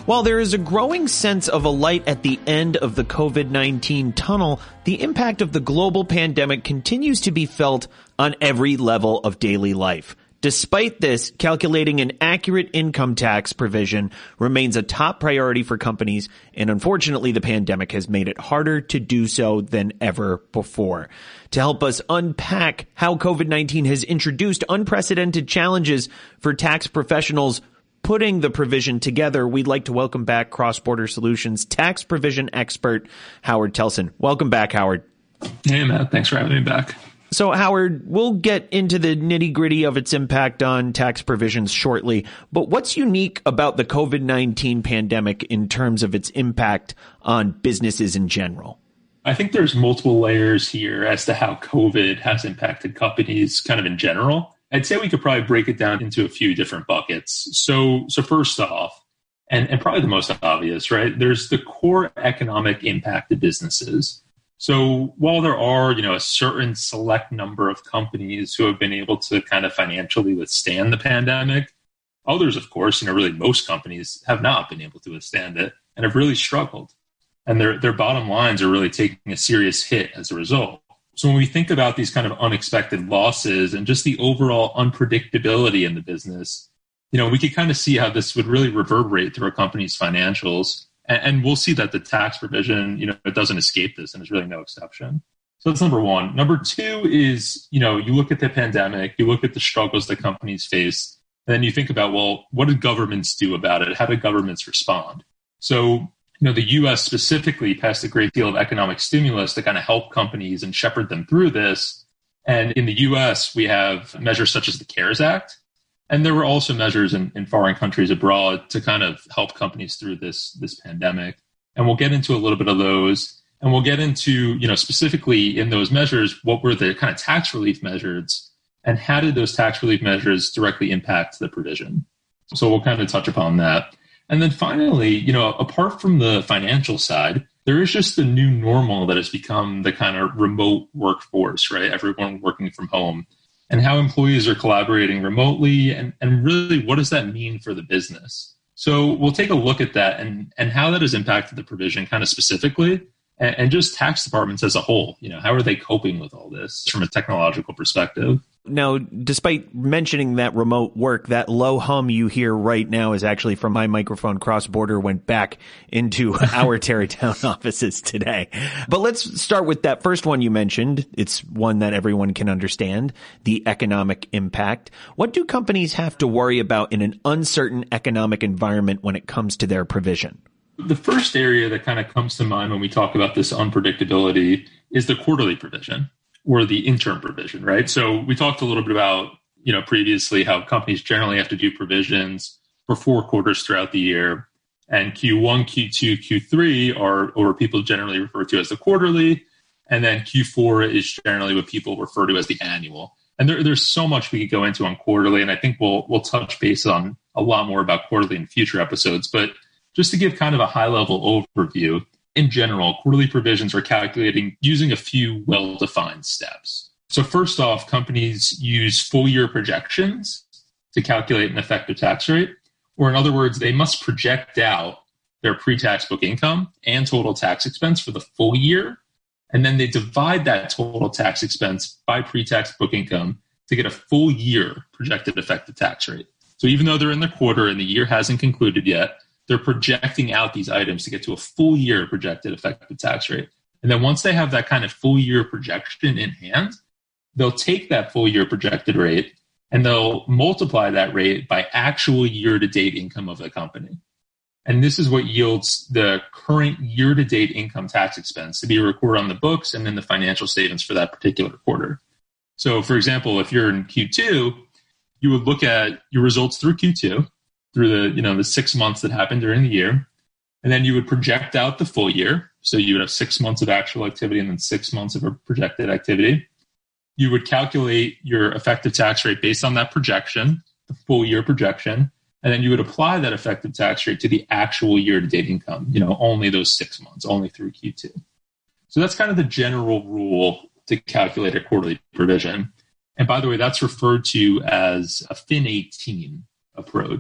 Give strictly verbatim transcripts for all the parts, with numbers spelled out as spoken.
While there is a growing sense of a light at the end of the COVID nineteen tunnel, the impact of the global pandemic continues to be felt on every level of daily life. Despite this, calculating an accurate income tax provision remains a top priority for companies, and unfortunately the pandemic has made it harder to do so than ever before. To help us unpack how COVID nineteen has introduced unprecedented challenges for tax professionals putting the provision together, we'd like to welcome back Cross-Border Solutions tax provision expert, Howard Telson. Welcome back, Howard. Hey, Matt. Thanks for having me back. So, Howard, we'll get into the nitty-gritty of its impact on tax provisions shortly, but what's unique about the COVID nineteen pandemic in terms of its impact on businesses in general? I think there's multiple layers here as to how COVID has impacted companies kind of in general. I'd say we could probably break it down into a few different buckets. So, so first off, and, and probably the most obvious, right? There's the core economic impact of businesses. So while there are, you know, a certain select number of companies who have been able to kind of financially withstand the pandemic, others, of course, you know, really most companies have not been able to withstand it and have really struggled. And their their bottom lines are really taking a serious hit as a result. So when we think about these kind of unexpected losses and just the overall unpredictability in the business, you know, we could kind of see how this would really reverberate through a company's financials. And we'll see that the tax provision, you know, it doesn't escape this, and it's really no exception. So that's number one. Number two is, you know, you look at the pandemic, you look at the struggles that companies face, and then you think about, well, what did governments do about it? How did governments respond? So, you know, the U S specifically passed a great deal of economic stimulus to kind of help companies and shepherd them through this. And in the U S, we have measures such as the CARES Act. And there were also measures in, in foreign countries abroad to kind of help companies through this, this pandemic. And we'll get into a little bit of those. And we'll get into, you know, specifically in those measures, what were the kind of tax relief measures and how did those tax relief measures directly impact the provision? So we'll kind of touch upon that. And then finally, you know, apart from the financial side, there is just the new normal that has become the kind of remote workforce, right? Everyone working from home. And how employees are collaborating remotely, and, and really what does that mean for the business? So we'll take a look at that and, and how that has impacted the provision kind of specifically, and, and just tax departments as a whole. You know, how are they coping with all this from a technological perspective? Now, despite mentioning that remote work, that low hum you hear right now is actually from my microphone. Cross-Border went back into our Tarrytown offices today. But let's start with that first one you mentioned. It's one that everyone can understand, the economic impact. What do companies have to worry about in an uncertain economic environment when it comes to their provision? The first area that kind of comes to mind when we talk about this unpredictability is the quarterly provision, or the interim provision, right? So we talked a little bit about, you know, previously how companies generally have to do provisions for four quarters throughout the year. And Q one, Q two, Q three are, or people generally refer to as the quarterly. And then Q four is generally what people refer to as the annual. And there, there's so much we could go into on quarterly. And I think we'll, we'll touch base on a lot more about quarterly in future episodes. But just to give kind of a high level overview, in general, quarterly provisions are calculating using a few well-defined steps. So first off, companies use full-year projections to calculate an effective tax rate, or in other words, they must project out their pre-tax book income and total tax expense for the full year, and then they divide that total tax expense by pre-tax book income to get a full year projected effective tax rate. So even though they're in the quarter and the year hasn't concluded yet, they're projecting out these items to get to a full year projected effective tax rate. And then once they have that kind of full year projection in hand, they'll take that full year projected rate and they'll multiply that rate by actual year-to-date income of the company. And this is what yields the current year-to-date income tax expense to be recorded on the books and then the financial statements for that particular quarter. So for example, if you're in Q two, you would look at your results through Q two, through the, you know, the six months that happened during the year. And then you would project out the full year. So you would have six months of actual activity and then six months of a projected activity. You would calculate your effective tax rate based on that projection, the full year projection. And then you would apply that effective tax rate to the actual year-to-date income, you know, only those six months, only through Q two. So that's kind of the general rule to calculate a quarterly provision. And by the way, that's referred to as a Fin eighteen approach.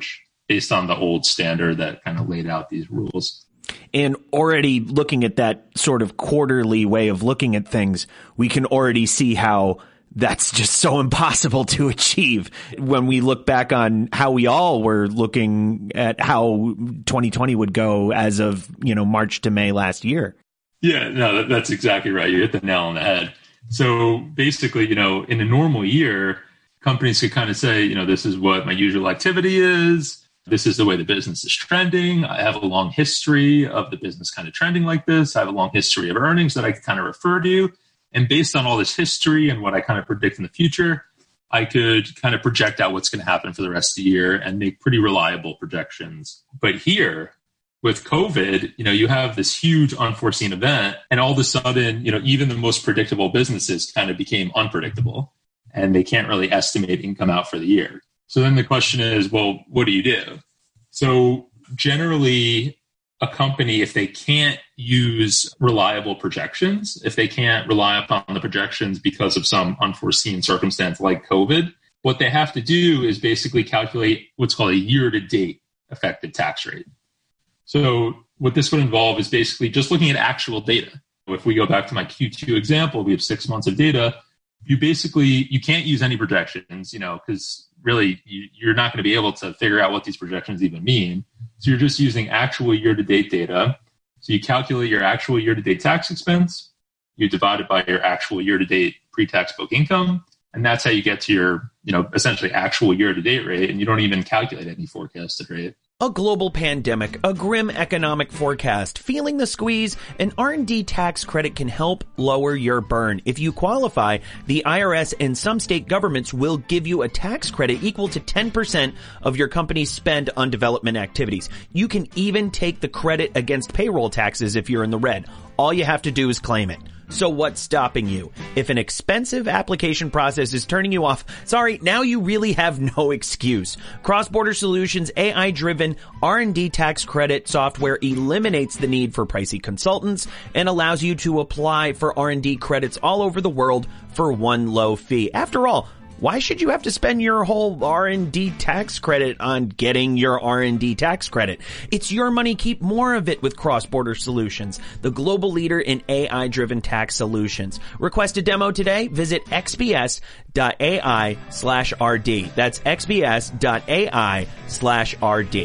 based on the old standard that kind of laid out these rules. And already looking at that sort of quarterly way of looking at things, we can already see how that's just so impossible to achieve when we look back on how we all were looking at how twenty twenty would go as of, you know, March to May last year. Yeah, no, that, that's exactly right. You hit the nail on the head. So basically, you know, in a normal year, companies could kind of say, you know, this is what my usual activity is. This is the way the business is trending. I have a long history of the business kind of trending like this. I have a long history of earnings that I can kind of refer to. And based on all this history and what I kind of predict in the future, I could kind of project out what's going to happen for the rest of the year and make pretty reliable projections. But here with COVID, you know, you have this huge unforeseen event, and all of a sudden, you know, even the most predictable businesses kind of became unpredictable, and they can't really estimate income out for the year. So then the question is, well, what do you do? So generally, a company, if they can't use reliable projections, if they can't rely upon the projections because of some unforeseen circumstance like COVID, what they have to do is basically calculate what's called a year-to-date effective tax rate. So what this would involve is basically just looking at actual data. If we go back to my Q two example, we have six months of data. You basically, you can't use any projections, you know, because really you, you're not going to be able to figure out what these projections even mean. So you're just using actual year-to-date data. So you calculate your actual year-to-date tax expense, you divide it by your actual year-to-date pre-tax book income, and that's how you get to your, you know, essentially actual year-to-date rate, and you don't even calculate any forecasted rate. A global pandemic, a grim economic forecast, feeling the squeeze, an R and D tax credit can help lower your burn. If you qualify, the I R S and some state governments will give you a tax credit equal to ten percent of your company's spend on development activities. You can even take the credit against payroll taxes if you're in the red. All you have to do is claim it. So what's stopping you? If an expensive application process is turning you off, sorry, now you really have no excuse. Cross-Border Solutions' A I-driven R and D tax credit software eliminates the need for pricey consultants and allows you to apply for R and D credits all over the world for one low fee. After all, why should you have to spend your whole R and D tax credit on getting your R and D tax credit? It's your money. Keep more of it with Cross-Border Solutions, the global leader in A I-driven tax solutions. Request a demo today. Visit xbs.ai slash RD. That's xbs.ai slash RD.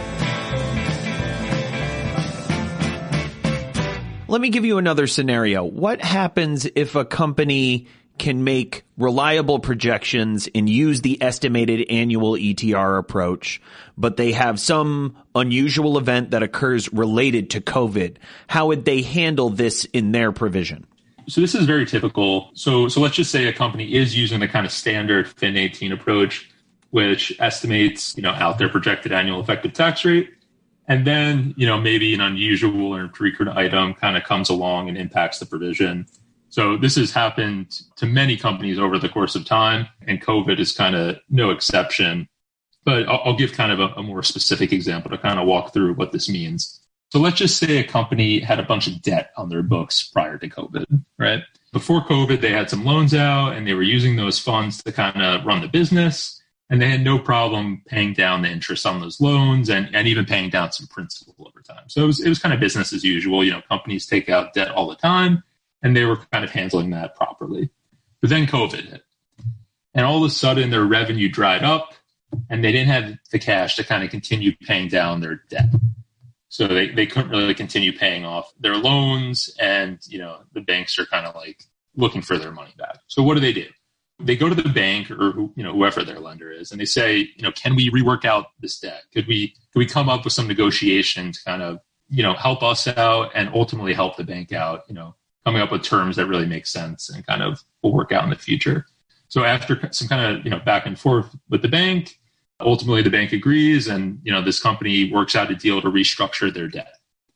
Let me give you another scenario. What happens if a company can make reliable projections and use the estimated annual E T R approach, but they have some unusual event that occurs related to COVID? How would they handle this in their provision? So this is very typical. So so let's just say a company is using the kind of standard Fin eighteen approach, which estimates, you know, out their projected annual effective tax rate. And then, you know, maybe an unusual or infrequent item kind of comes along and impacts the provision. So this has happened to many companies over the course of time, and COVID is kind of no exception. But I'll, I'll give kind of a, a more specific example to kind of walk through what this means. So let's just say a company had a bunch of debt on their books prior to COVID, right? Before COVID, they had some loans out and they were using those funds to kind of run the business. And they had no problem paying down the interest on those loans and, and even paying down some principal over time. So it was, it was kind of business as usual. You know, companies take out debt all the time, and they were kind of handling that properly. But then COVID hit. And all of a sudden, their revenue dried up, and they didn't have the cash to kind of continue paying down their debt. So they, they couldn't really continue paying off their loans, and, you know, the banks are kind of like looking for their money back. So what do they do? They go to the bank or, you know, whoever their lender is, and they say, you know, can we rework out this debt? Could we, could we come up with some negotiation to kind of, you know, help us out and ultimately help the bank out, you know, coming up with terms that really make sense and kind of will work out in the future. So after some kind of, you know, back and forth with the bank, ultimately the bank agrees, and, you know, this company works out a deal to restructure their debt.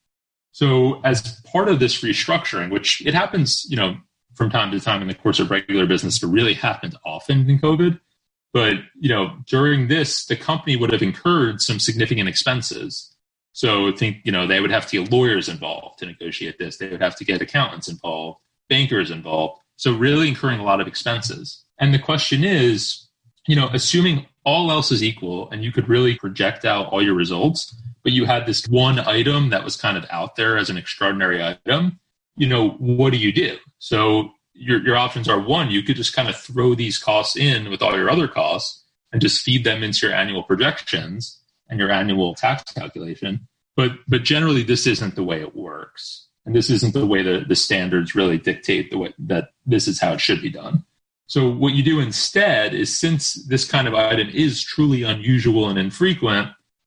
So as part of this restructuring, which it happens, you know, from time to time in the course of regular business, but really happened often in COVID. But, you know, during this, the company would have incurred some significant expenses. So I think, you know, they would have to get lawyers involved to negotiate this. They would have to get accountants involved, bankers involved. So really incurring a lot of expenses. And the question is, you know, assuming all else is equal and you could really project out all your results, but you had this one item that was kind of out there as an extraordinary item, you know, what do you do? So your, your options are, one, you could just kind of throw these costs in with all your other costs and just feed them into your annual projections and your annual tax calculation. But but generally, this isn't the way it works. And this isn't the way the, the standards really dictate the way that this is how it should be done. So what you do instead is, since this kind of item is truly unusual and infrequent,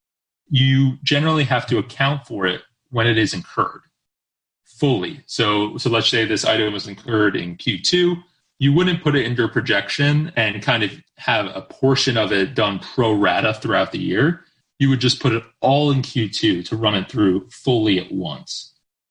you generally have to account for it when it is incurred fully. So, so let's say this item was incurred in Q two. You wouldn't put it into your projection and kind of have a portion of it done pro rata throughout the year. You would just put it all in Q two to run it through fully at once.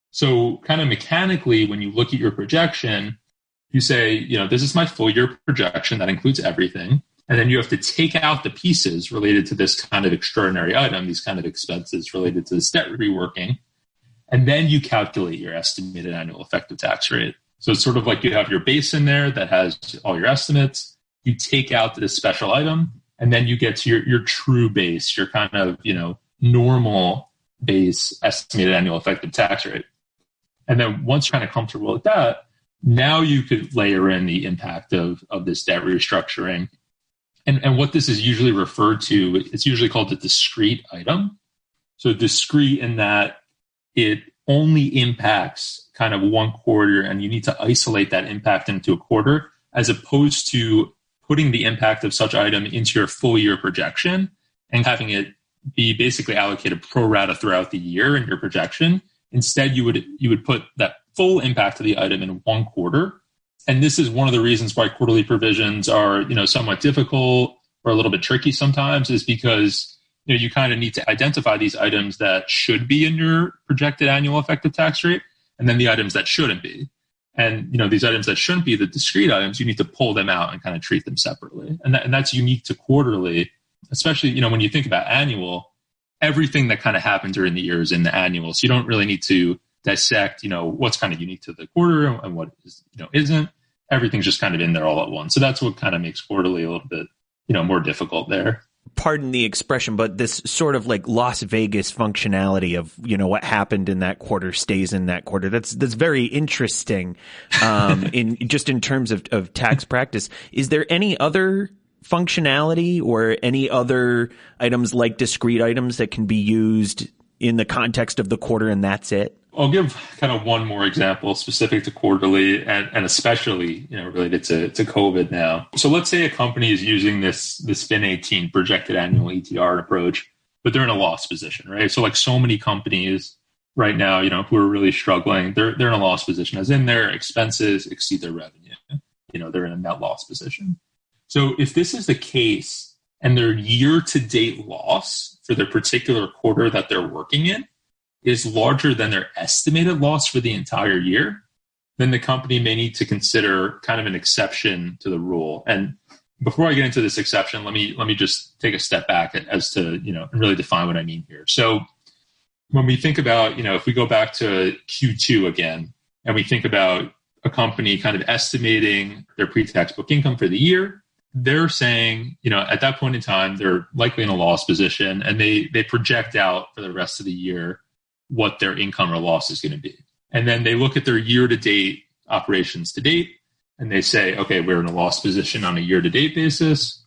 So kind of mechanically, when you look at your projection, you say, you know, this is my full year projection that includes everything. And then you have to take out the pieces related to this kind of extraordinary item, these kind of expenses related to this debt reworking. And then you calculate your estimated annual effective tax rate. So it's sort of like you have your base in there that has all your estimates. You take out this special item, and then you get to your, your true base, your kind of, you know, normal base estimated annual effective tax rate. And then once you're kind of comfortable with that, now you could layer in the impact of, of this debt restructuring. And, and what this is usually referred to, it's usually called a discrete item. So discrete in that it only impacts kind of one quarter, and you need to isolate that impact into a quarter, as opposed to putting the impact of such item into your full year projection and having it be basically allocated pro rata throughout the year in your projection. Instead, you would you would put that full impact of the item in one quarter. And this is one of the reasons why quarterly provisions are, you know, somewhat difficult or a little bit tricky sometimes, is because, you know, you kind of need to identify these items that should be in your projected annual effective tax rate, and then the items that shouldn't be. And, you know, these items that shouldn't be, the discrete items, you need to pull them out and kind of treat them separately. And, that, and that's unique to quarterly, especially, you know, when you think about annual, everything that kind of happened during the year is in the annual. So you don't really need to dissect, you know, what's kind of unique to the quarter and what is, you know, isn't. Everything's just kind of in there all at once. So that's what kind of makes quarterly a little bit, you know, more difficult there. Pardon the expression, but this sort of like Las Vegas functionality of, you know, what happened in that quarter stays in that quarter. That's, that's very interesting, um, in just in terms of, of tax practice. Is there any other functionality or any other items like discrete items that can be used in the context of the quarter and that's it? I'll give kind of one more example specific to quarterly and, and especially, you know, related to, to COVID now. So let's say a company is using this, this Fin eighteen projected annual E T R approach, but they're in a loss position, right? So like so many companies right now, you know, who are really struggling, they're, they're in a loss position, as in their expenses exceed their revenue. You know, they're in a net loss position. So if this is the case and their year-to-date loss for their particular quarter that they're working in is larger than their estimated loss for the entire year, then the company may need to consider kind of an exception to the rule. And before I get into this exception, let me let me just take a step back as to, you know, and really define what I mean here. So when we think about, you know, if we go back to Q two again, and we think about a company kind of estimating their pre-tax book income for the year, they're saying, you know, at that point in time, they're likely in a loss position, and they they project out for the rest of the year what their income or loss is going to be. And then they look at their year-to-date operations to date, and they say, okay, we're in a loss position on a year-to-date basis.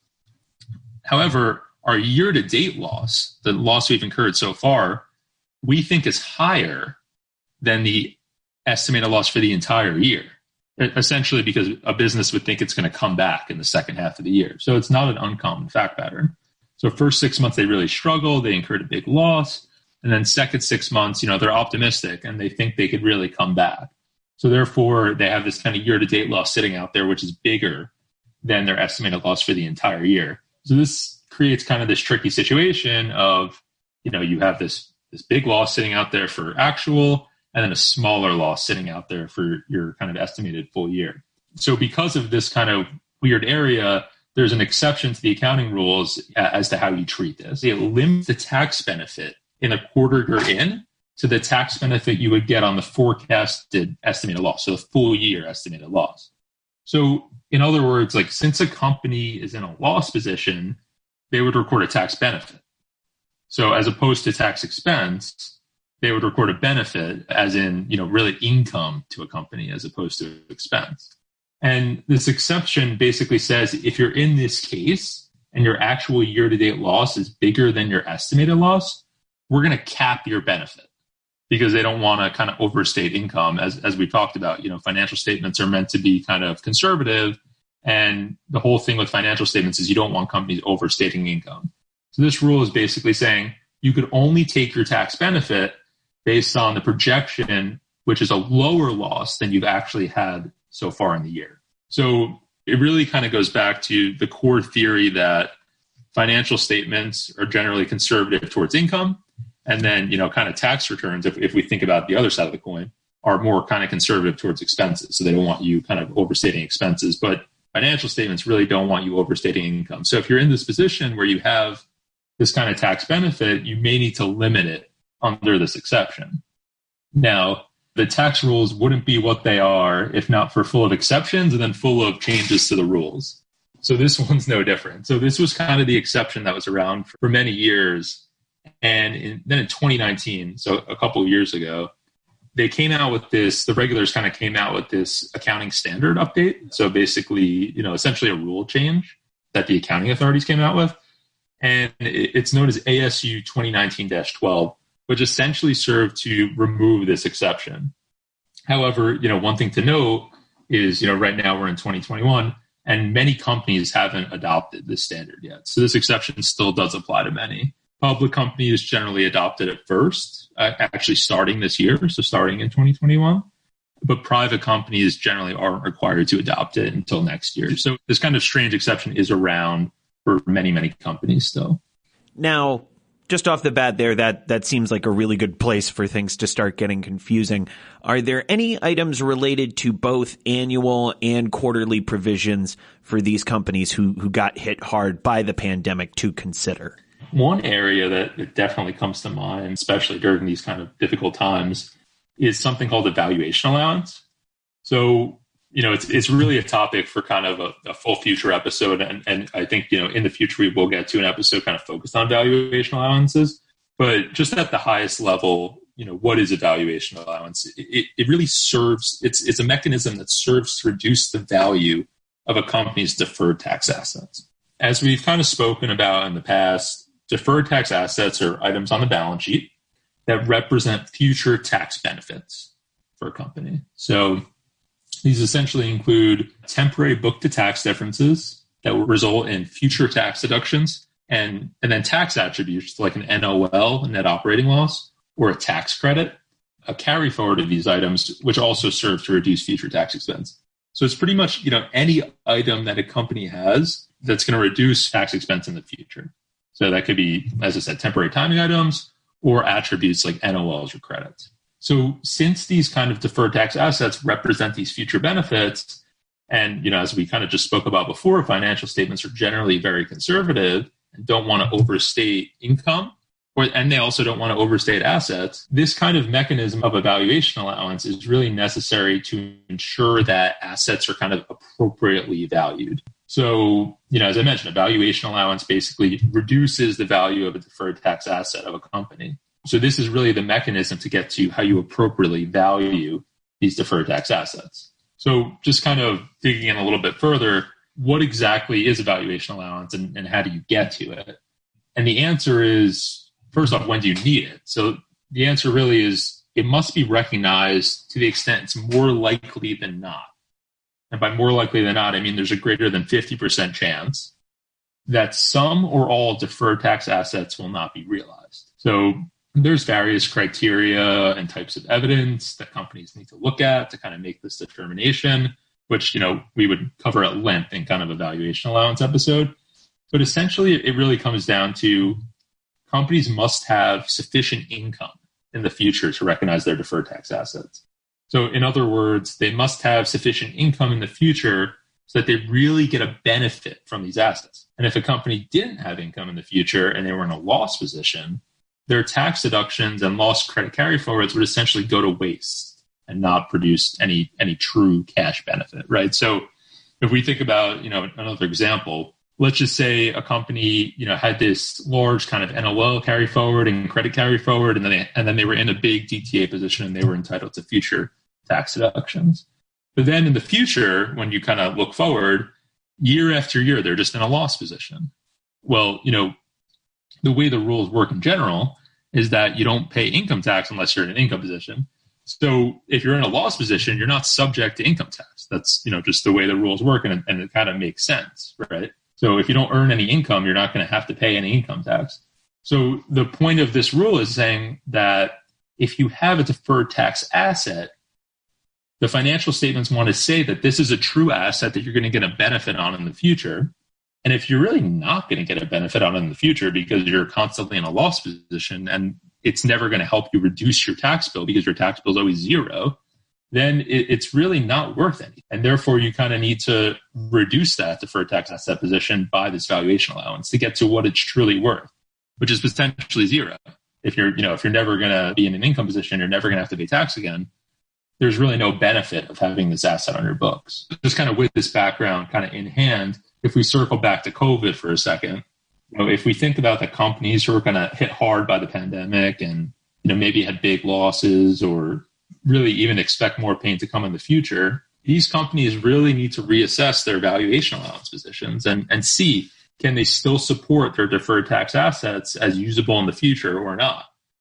However, our year-to-date loss, the loss we've incurred so far, we think is higher than the estimated loss for the entire year, essentially because a business would think it's going to come back in the second half of the year. So it's not an uncommon fact pattern. So first six months, they really struggle. They incurred a big loss. And then second six months, you know, they're optimistic and they think they could really come back. So therefore, they have this kind of year-to-date loss sitting out there, which is bigger than their estimated loss for the entire year. So this creates kind of this tricky situation of, you know, you have this, this big loss sitting out there for actual, and then a smaller loss sitting out there for your kind of estimated full year. So because of this kind of weird area, there's an exception to the accounting rules as to how you treat this. It limits the tax benefit in a quarter you're in to the tax benefit you would get on the forecasted estimated loss, so the full year estimated loss. So in other words, like since a company is in a loss position, they would record a tax benefit. So as opposed to tax expense, they would record a benefit as in, you know, really income to a company as opposed to expense. And this exception basically says if you're in this case and your actual year-to-date loss is bigger than your estimated loss, we're going to cap your benefit because they don't want to kind of overstate income. As, as we talked about, you know, financial statements are meant to be kind of conservative. And the whole thing with financial statements is you don't want companies overstating income. So this rule is basically saying you could only take your tax benefit based on the projection, which is a lower loss than you've actually had so far in the year. So it really kind of goes back to the core theory that financial statements are generally conservative towards income. And then, you know, kind of tax returns, if, if we think about the other side of the coin, are more kind of conservative towards expenses. So they don't want you kind of overstating expenses, but financial statements really don't want you overstating income. So if you're in this position where you have this kind of tax benefit, you may need to limit it under this exception. Now, the tax rules wouldn't be what they are if not for full of exceptions and then full of changes to the rules. So this one's no different. So this was kind of the exception that was around for many years. And in, then in twenty nineteen, so a couple of years ago, they came out with this, the regulators kind of came out with this accounting standard update. So basically, you know, essentially a rule change that the accounting authorities came out with. And it's known as A S U twenty nineteen dash twelve, which essentially served to remove this exception. However, you know, one thing to note is, you know, right now we're in twenty twenty-one and many companies haven't adopted this standard yet. So this exception still does apply to many. Public companies generally adopted it first, uh, actually starting this year, so starting in twenty twenty-one. But private companies generally aren't required to adopt it until next year. So this kind of strange exception is around for many, many companies still. Now, just off the bat there, that, that seems like a really good place for things to start getting confusing. Are there any items related to both annual and quarterly provisions for these companies who, who got hit hard by the pandemic to consider? One area that definitely comes to mind, especially during these kind of difficult times, is something called the valuation allowance. So, you know, it's it's really a topic for kind of a, a full future episode. And, and I think, you know, in the future, we will get to an episode kind of focused on valuation allowances. But just at the highest level, you know, what is a valuation allowance? It, it really serves, it's it's a mechanism that serves to reduce the value of a company's deferred tax assets. As we've kind of spoken about in the past, deferred tax assets are items on the balance sheet that represent future tax benefits for a company. So these essentially include temporary book-to-tax differences that will result in future tax deductions and, and then tax attributes like an N O L, net operating loss, or a tax credit, a carry forward of these items, which also serve to reduce future tax expense. So it's pretty much, you know, any item that a company has that's going to reduce tax expense in the future. So that could be, as I said, temporary timing items or attributes like N O Ls or credits. So since these kind of deferred tax assets represent these future benefits, and, you know, as we kind of just spoke about before, financial statements are generally very conservative and don't want to overstate income, or, and they also don't want to overstate assets, this kind of mechanism of a valuation allowance is really necessary to ensure that assets are kind of appropriately valued. So, you know, as I mentioned, a valuation allowance basically reduces the value of a deferred tax asset of a company. So this is really the mechanism to get to how you appropriately value these deferred tax assets. So just kind of digging in a little bit further, what exactly is a valuation allowance and, and how do you get to it? And the answer is, first off, when do you need it? So the answer really is it must be recognized to the extent it's more likely than not. And by more likely than not, I mean there's a greater than fifty percent chance that some or all deferred tax assets will not be realized. So there's various criteria and types of evidence that companies need to look at to kind of make this determination, which, you know, we would cover at length in kind of a valuation allowance episode. But essentially, it really comes down to companies must have sufficient income in the future to recognize their deferred tax assets. So in other words, they must have sufficient income in the future so that they really get a benefit from these assets. And if a company didn't have income in the future and they were in a loss position, their tax deductions and loss credit carry forwards would essentially go to waste and not produce any any true cash benefit, right? So if we think about, you know, another example, let's just say a company, you know, had this large kind of N O L carry forward and credit carry forward, and then they, and then they were in a big D T A position and they were entitled to future tax deductions. But then in the future, when you kind of look forward, year after year, they're just in a loss position. Well, you know, the way the rules work in general is that you don't pay income tax unless you're in an income position. So if you're in a loss position, you're not subject to income tax. That's, you know, just the way the rules work, and, and it kind of makes sense, right? So if you don't earn any income, you're not going to have to pay any income tax. So the point of this rule is saying that if you have a deferred tax asset, the financial statements want to say that this is a true asset that you're going to get a benefit on in the future. And if you're really not going to get a benefit on it in the future because you're constantly in a loss position and it's never going to help you reduce your tax bill because your tax bill is always zero, then it, it's really not worth anything. And therefore, you kind of need to reduce that deferred tax asset position by this valuation allowance to get to what it's truly worth, which is potentially zero. If you're, you know, if you're never going to be in an income position, you're never going to have to pay tax again. There's really no benefit of having this asset on your books. Just kind of with this background kind of in hand, if we circle back to COVID for a second, you know, if we think about the companies who are going to hit hard by the pandemic and, you know, maybe had big losses or really even expect more pain to come in the future, these companies really need to reassess their valuation allowance positions and, and see, can they still support their deferred tax assets as usable in the future or not?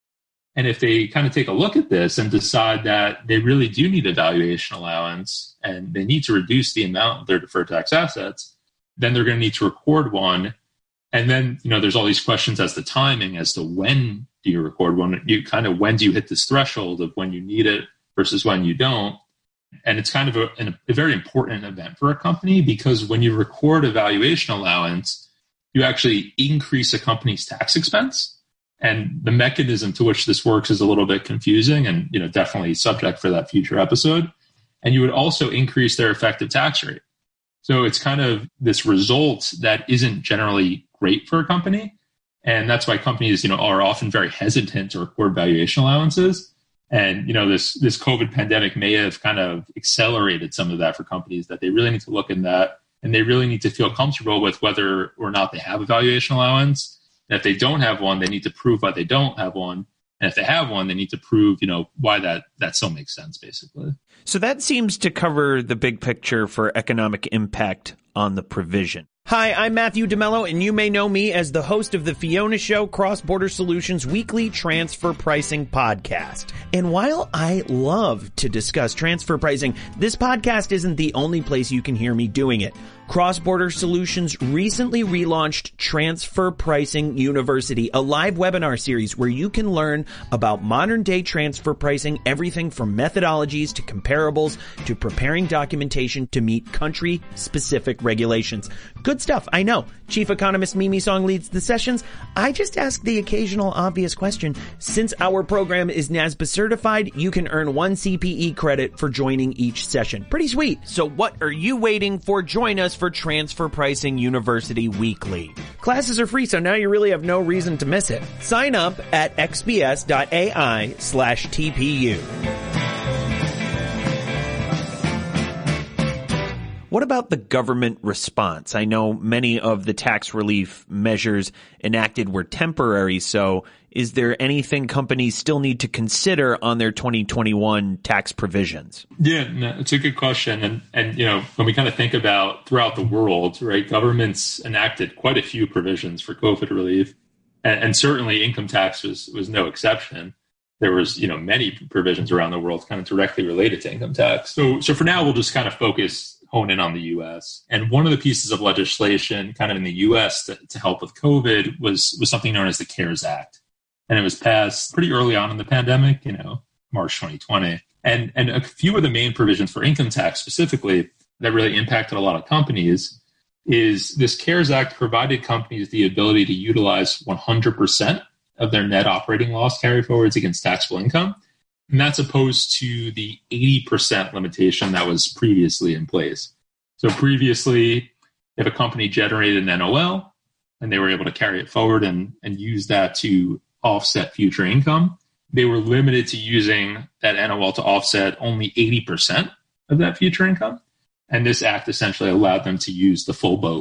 And if they kind of take a look at this and decide that they really do need a valuation allowance and they need to reduce the amount of their deferred tax assets, then they're going to need to record one. And then, you know, there's all these questions as to timing, as to when do you record one? You kind of, when do you hit this threshold of when you need it versus when you don't? And it's kind of a, a very important event for a company, because when you record a valuation allowance, you actually increase a company's tax expense. And the mechanism to which this works is a little bit confusing and, you know, definitely subject for that future episode. And you would also increase their effective tax rate. So it's kind of this result that isn't generally great for a company. And that's why companies, you know, are often very hesitant to record valuation allowances. And, you know, this, this COVID pandemic may have kind of accelerated some of that for companies, that they really need to look in that and they really need to feel comfortable with whether or not they have a valuation allowance. And if they don't have one, they need to prove why they don't have one. And if they have one, they need to prove, you know, why that, that still makes sense, basically. So that seems to cover the big picture for economic impact on the provision. Hi, I'm Matthew DeMello, and you may know me as the host of the Fiona Show Cross-Border Solutions weekly transfer pricing podcast. And while I love to discuss transfer pricing, this podcast isn't the only place you can hear me doing it. Cross-Border Solutions recently relaunched Transfer Pricing University, a live webinar series where you can learn about modern-day transfer pricing, everything from methodologies to comparables to preparing documentation to meet country-specific regulations. Good stuff, I know. Chief Economist Mimi Song leads the sessions. I just ask the occasional obvious question. Since our program is NASBA certified, you can earn one C P E credit for joining each session. Pretty sweet. So what are you waiting for? Join us for Transfer Pricing University Weekly. Classes are free, so now you really have no reason to miss it. Sign up at xbs.ai slash TPU. What about the government response? I know many of the tax relief measures enacted were temporary, so is there anything companies still need to consider on their twenty twenty-one tax provisions? Yeah, no, it's a good question. And, and, you know, when we kind of think about throughout the world, right, governments enacted quite a few provisions for COVID relief, and, and certainly income tax was, was no exception. There was, you know, many provisions around the world kind of directly related to income tax. So, so for now, we'll just kind of focus hone in on the U S. And one of the pieces of legislation kind of in the U S to, to help with COVID was, was something known as the CARES Act. And it was passed pretty early on in the pandemic, you know, March twenty twenty. And, and a few of the main provisions for income tax specifically that really impacted a lot of companies is this CARES Act provided companies the ability to utilize one hundred percent of their net operating loss carryforwards against taxable income. And that's opposed to the eighty percent limitation that was previously in place. So previously, if a company generated an N O L and they were able to carry it forward and, and use that to offset future income, they were limited to using that N O L to offset only eighty percent of that future income. And this act essentially allowed them to use the full boat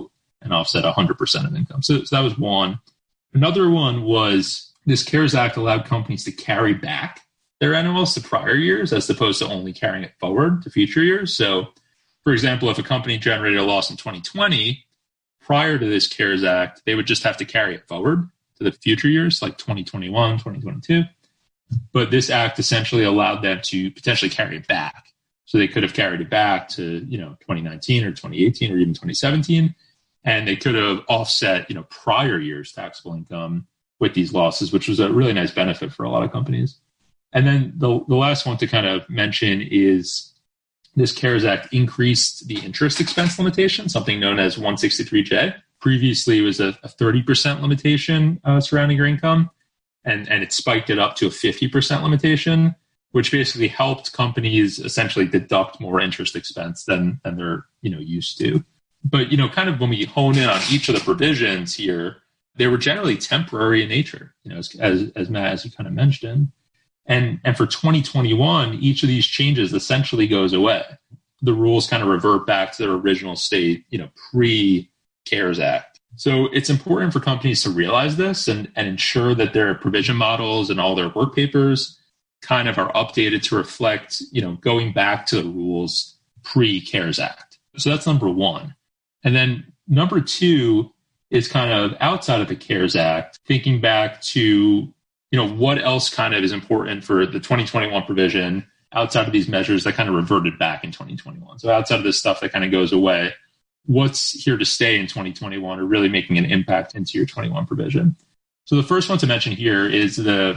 and offset one hundred percent of income. So, so that was one. Another one was this CARES Act allowed companies to carry back their N O Ls to prior years as opposed to only carrying it forward to future years. So, for example, if a company generated a loss in twenty twenty, prior to this CARES Act, they would just have to carry it forward to the future years, like twenty twenty-one, twenty twenty-two. But this act essentially allowed them to potentially carry it back. So they could have carried it back to, you know, twenty nineteen or twenty eighteen or even twenty seventeen. And they could have offset, you know, prior years' taxable income with these losses, which was a really nice benefit for a lot of companies. And then the, the last one to kind of mention is this CARES Act increased the interest expense limitation, something known as one sixty-three J. Previously, it was a, a thirty percent limitation uh, surrounding your income, and, and it spiked it up to a fifty percent limitation, which basically helped companies essentially deduct more interest expense than, than they're, you know, used to. But, you know, kind of when we hone in on each of the provisions here, they were generally temporary in nature, you know, as, as, as Matt, as you kind of mentioned. And and for twenty twenty-one, each of these changes essentially goes away. The rules kind of revert back to their original state, you know, pre-CARES Act. So it's important for companies to realize this and, and ensure that their provision models and all their work papers kind of are updated to reflect, you know, going back to the rules pre-CARES Act. So that's number one. And then number two is kind of outside of the CARES Act, thinking back to, you know, what else kind of is important for the twenty twenty-one provision outside of these measures that kind of reverted back in twenty twenty-one. So outside of this stuff that kind of goes away, what's here to stay in twenty twenty-one or really making an impact into your twenty-one provision? So the first one to mention here is the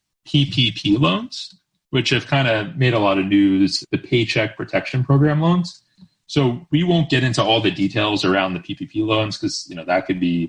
P P P loans, which have kind of made a lot of news, the Paycheck Protection Program loans. So we won't get into all the details around the P P P loans because, you know, that could be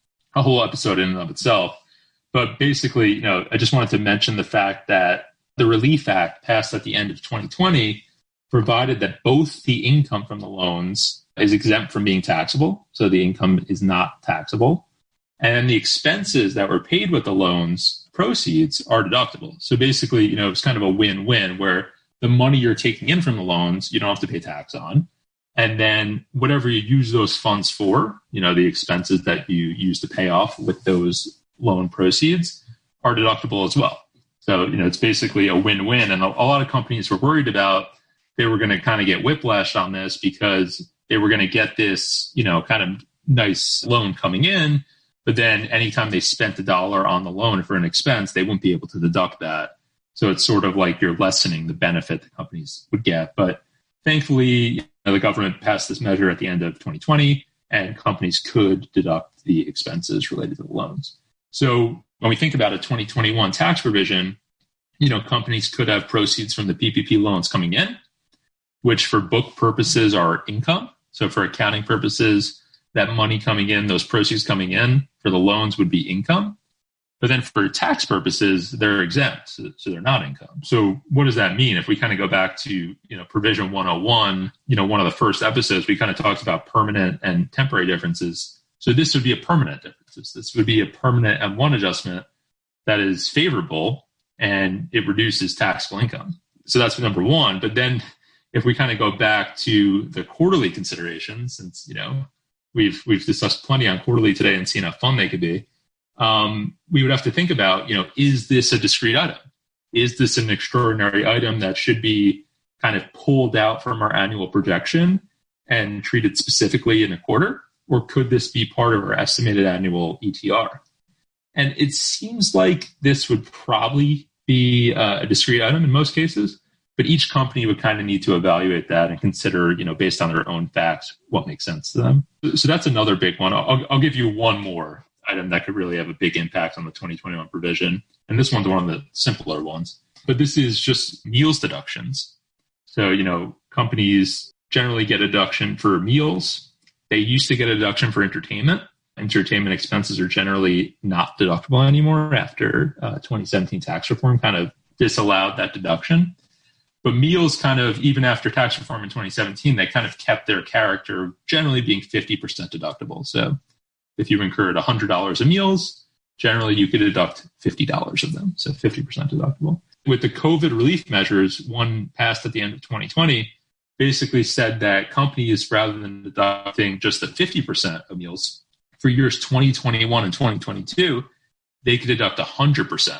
a whole episode in and of itself. But basically, you know, I just wanted to mention the fact that the Relief Act passed at the end of twenty twenty provided that both the income from the loans is exempt from being taxable. So the income is not taxable. And the expenses that were paid with the loans proceeds are deductible. So basically, you know, it's kind of a win-win where the money you're taking in from the loans, you don't have to pay tax on. And then whatever you use those funds for, you know, the expenses that you use to pay off with those loan proceeds are deductible as well. So, you know, it's basically a win-win. And a, a lot of companies were worried about they were going to kind of get whiplash on this because they were going to get this, you know, kind of nice loan coming in. But then anytime they spent a dollar on the loan for an expense, they wouldn't be able to deduct that. So it's sort of like you're lessening the benefit the companies would get. But thankfully, you know, the government passed this measure at the end of twenty twenty, and companies could deduct the expenses related to the loans. So when we think about a twenty twenty-one tax provision, you know, companies could have proceeds from the P P P loans coming in, which for book purposes are income. So for accounting purposes, that money coming in, those proceeds coming in for the loans would be income. But then for tax purposes, they're exempt, so, so they're not income. So what does that mean? If we kind of go back to, you know, Provision one oh one, you know, one of the first episodes, we kind of talked about permanent and temporary differences. So this would be a permanent difference. This would be a permanent M one adjustment that is favorable and it reduces taxable income. So that's number one. But then if we kind of go back to the quarterly considerations, since, you know, we've we've discussed plenty on quarterly today and seen how fun they could be, um, we would have to think about, you know, is this a discrete item? Is this an extraordinary item that should be kind of pulled out from our annual projection and treated specifically in a quarter? Or could this be part of our estimated annual E T R? And it seems like this would probably be uh, a discrete item in most cases, but each company would kind of need to evaluate that and consider, you know, based on their own facts, what makes sense to them. So that's another big one. I'll, I'll give you one more item that could really have a big impact on the twenty twenty-one provision. And this one's one of the simpler ones, but this is just meals deductions. So, you know, companies generally get a deduction for meals. They used to get a deduction for entertainment. Entertainment expenses are generally not deductible anymore after uh, twenty seventeen tax reform kind of disallowed that deduction. But meals kind of, even after tax reform in twenty seventeen, they kind of kept their character generally being fifty percent deductible. So if you incurred one hundred dollars of meals, generally you could deduct fifty dollars of them. So fifty percent deductible. With the COVID relief measures, one passed at the end of twenty twenty, basically said that companies, rather than deducting just the fifty percent of meals for years twenty twenty-one and twenty twenty-two, they could deduct one hundred percent.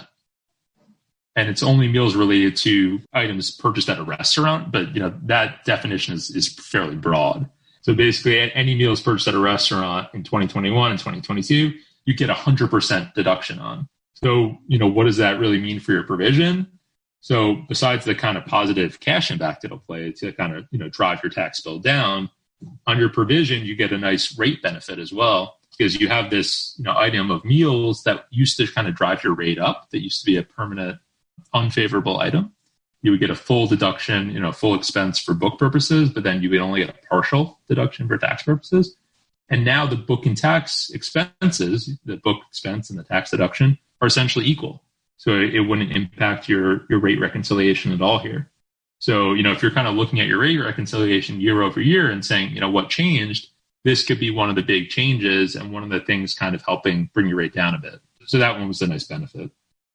And it's only meals related to items purchased at a restaurant, but you know that definition is, is fairly broad. So basically, any meals purchased at a restaurant in twenty twenty-one and twenty twenty-two, you get a one hundred percent deduction on. So, you know, what does that really mean for your provision? So besides the kind of positive cash impact it'll play to kind of, you know, drive your tax bill down, on your provision, you get a nice rate benefit as well, because you have this, you know, item of meals that used to kind of drive your rate up, that used to be a permanent unfavorable item. You would get a full deduction, you know, full expense for book purposes, but then you would only get a partial deduction for tax purposes. And now the book and tax expenses, the book expense and the tax deduction, are essentially equal. So it wouldn't impact your, your rate reconciliation at all here. So, you know, if you're kind of looking at your rate reconciliation year over year and saying, you know, what changed, this could be one of the big changes and one of the things kind of helping bring your rate down a bit. So that one was a nice benefit.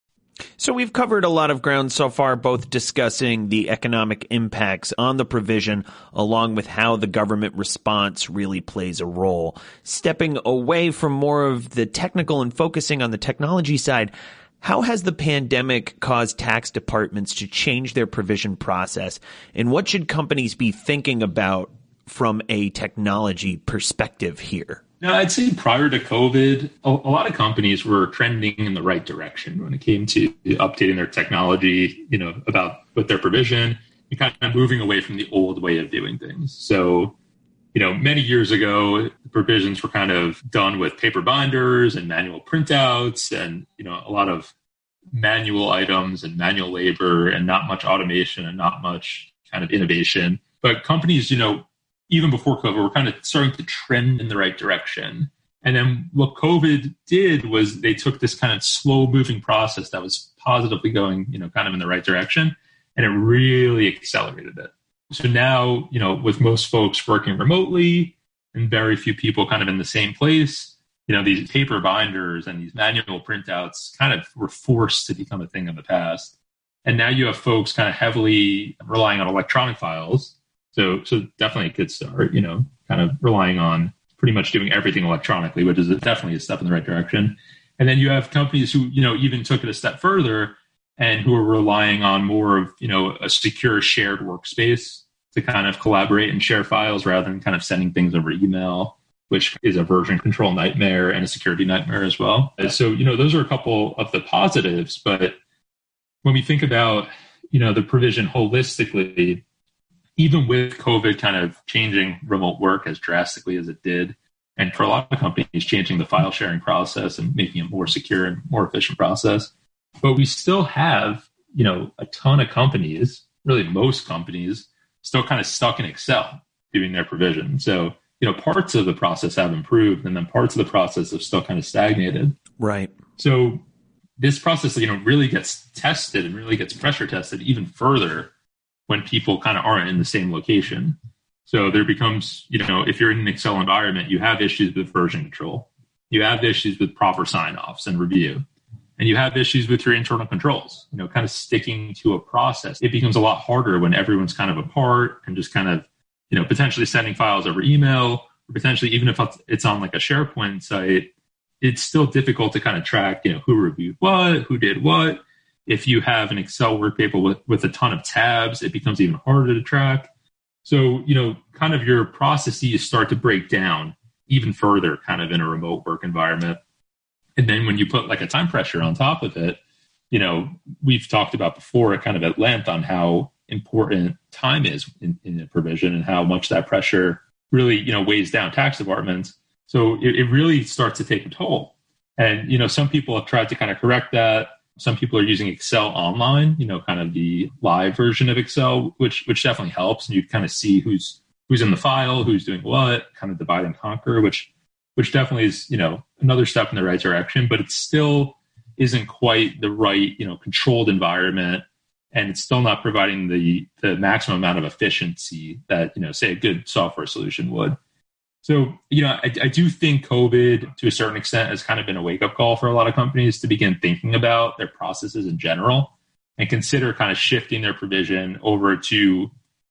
So we've covered a lot of ground so far, both discussing the economic impacts on the provision, along with how the government response really plays a role. Stepping away from more of the technical and focusing on the technology side, how has the pandemic caused tax departments to change their provision process? And what should companies be thinking about from a technology perspective here? No, I'd say prior to COVID, a, a lot of companies were trending in the right direction when it came to updating their technology, you know, about with their provision and kind of moving away from the old way of doing things. So, you know, many years ago, the provisions were kind of done with paper binders and manual printouts and, you know, a lot of manual items and manual labor and not much automation and not much kind of innovation. But companies, you know, even before COVID, we're kind of starting to trend in the right direction. And then what COVID did was they took this kind of slow moving process that was positively going, you know, kind of in the right direction, and it really accelerated it. So now, you know, with most folks working remotely and very few people kind of in the same place, you know, these paper binders and these manual printouts kind of were forced to become a thing of the past. And now you have folks kind of heavily relying on electronic files. So, so definitely a good start, you know, kind of relying on pretty much doing everything electronically, which is definitely a step in the right direction. And then you have companies who, you know, even took it a step further and who are relying on more of, you know, a secure shared workspace to kind of collaborate and share files rather than kind of sending things over email, which is a version control nightmare and a security nightmare as well. So, you know, those are a couple of the positives. But when we think about, you know, the provision holistically, even with COVID kind of changing remote work as drastically as it did, and for a lot of companies changing the file sharing process and making it more secure and more efficient process, but we still have, you know, a ton of companies, really most companies, still kind of stuck in Excel doing their provision. So, you know, parts of the process have improved, and then parts of the process have still kind of stagnated. Right. So this process, you know, really gets tested and really gets pressure tested even further when people kind of aren't in the same location. So there becomes, you know, if you're in an Excel environment, you have issues with version control. You have issues with proper sign-offs and review. And you have issues with your internal controls, you know, kind of sticking to a process. It becomes a lot harder when everyone's kind of apart and just kind of, you know, potentially sending files over email, or potentially even if it's on like a SharePoint site, it's still difficult to kind of track, you know, who reviewed what, who did what. If you have an Excel workpaper with, with a ton of tabs, it becomes even harder to track. So, you know, kind of your processes start to break down even further kind of in a remote work environment. And then when you put like a time pressure on top of it, you know, we've talked about before kind of at length on how important time is in, in the provision and how much that pressure really, you know, weighs down tax departments. So it, it really starts to take a toll. And, you know, some people have tried to kind of correct that. Some people are using Excel online, you know, kind of the live version of Excel, which which definitely helps. And you kind of see who's who's in the file, who's doing what, kind of divide and conquer, which which definitely is, you know, another step in the right direction. But it still isn't quite the right, you know, controlled environment, and it's still not providing the the maximum amount of efficiency that, you know, say a good software solution would. So, you know, I, I do think COVID, to a certain extent, has kind of been a wake-up call for a lot of companies to begin thinking about their processes in general and consider kind of shifting their provision over to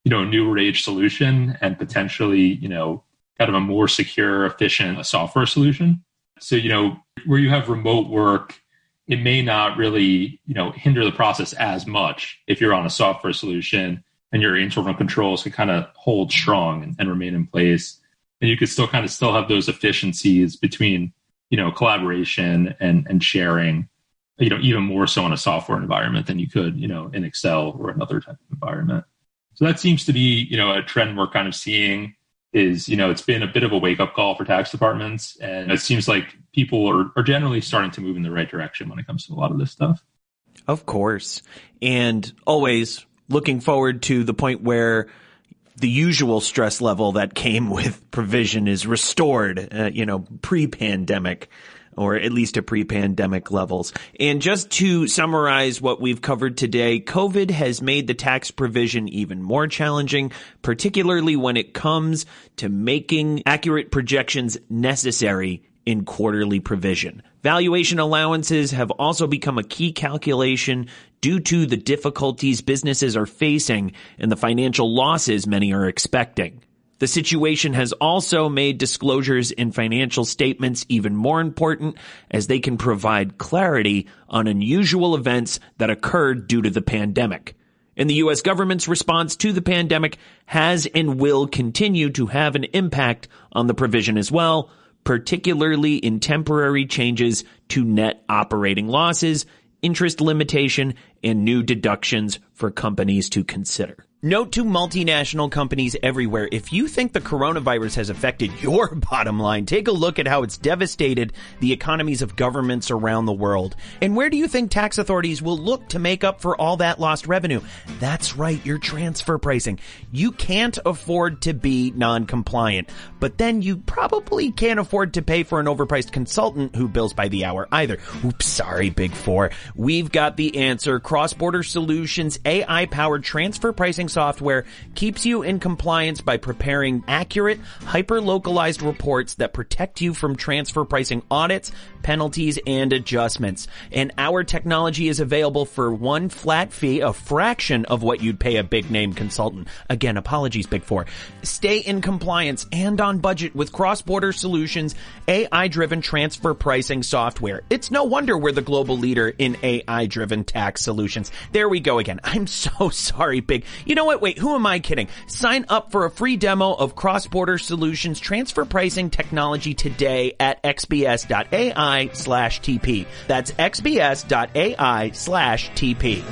you know, a newer age solution and potentially, you know, kind of a more secure, efficient software solution. So, you know, where you have remote work, it may not really, you know, hinder the process as much if you're on a software solution and your internal controls can kind of hold strong and, and remain in place. And you could still kind of still have those efficiencies between, you know, collaboration and, and sharing, you know, even more so in a software environment than you could, you know, in Excel or another type of environment. So that seems to be, you know, a trend we're kind of seeing is, you know, it's been a bit of a wake up call for tax departments. And it seems like people are, are generally starting to move in the right direction when it comes to a lot of this stuff. Of course. And always looking forward to the point where the usual stress level that came with provision is restored, uh, you know, pre-pandemic, or at least to pre-pandemic levels. And just to summarize what we've covered today, COVID has made the tax provision even more challenging, particularly when it comes to making accurate projections necessary in quarterly provision. Valuation allowances have also become a key calculation due to the difficulties businesses are facing and the financial losses many are expecting. The situation has also made disclosures in financial statements even more important, as they can provide clarity on unusual events that occurred due to the pandemic. And the U S government's response to the pandemic has and will continue to have an impact on the provision as well, particularly in temporary changes to net operating losses, interest limitation, and new deductions for companies to consider. Note to multinational companies everywhere, if you think the coronavirus has affected your bottom line, take a look at how it's devastated the economies of governments around the world. And where do you think tax authorities will look to make up for all that lost revenue? That's right, your transfer pricing. You can't afford to be non-compliant, but then you probably can't afford to pay for an overpriced consultant who bills by the hour either. Oops, sorry, Big Four. We've got the answer. Cross-Border Solutions A I-powered transfer pricing software keeps you in compliance by preparing accurate, hyper-localized reports that protect you from transfer pricing audits, penalties, and adjustments. And our technology is available for one flat fee, a fraction of what you'd pay a big-name consultant. Again, apologies, Big Four. Stay in compliance and on budget with Cross-Border Solutions A I-driven transfer pricing software. It's no wonder we're the global leader in A I-driven tax solutions. There we go again. I'm so sorry, Big. You know what? Wait, who am I kidding? Sign up for a free demo of Cross-Border Solutions transfer pricing technology today at xbs.ai slash TP. That's xbs.ai slash TP.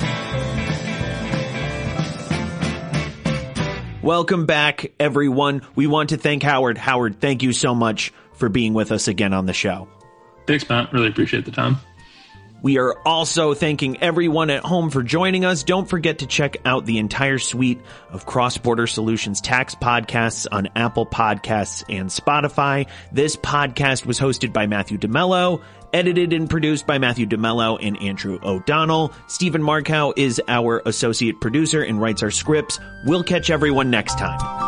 Welcome back, everyone. We want to thank Howard. Howard, thank you so much for being with us again on the show. Thanks, Matt. Really appreciate the time. We are also thanking everyone at home for joining us. Don't forget to check out the entire suite of Cross-Border Solutions tax podcasts on Apple Podcasts and Spotify. This podcast was hosted by Matthew DeMello, edited and produced by Matthew DeMello and Andrew O'Donnell. Stephen Markow is our associate producer and writes our scripts. We'll catch everyone next time.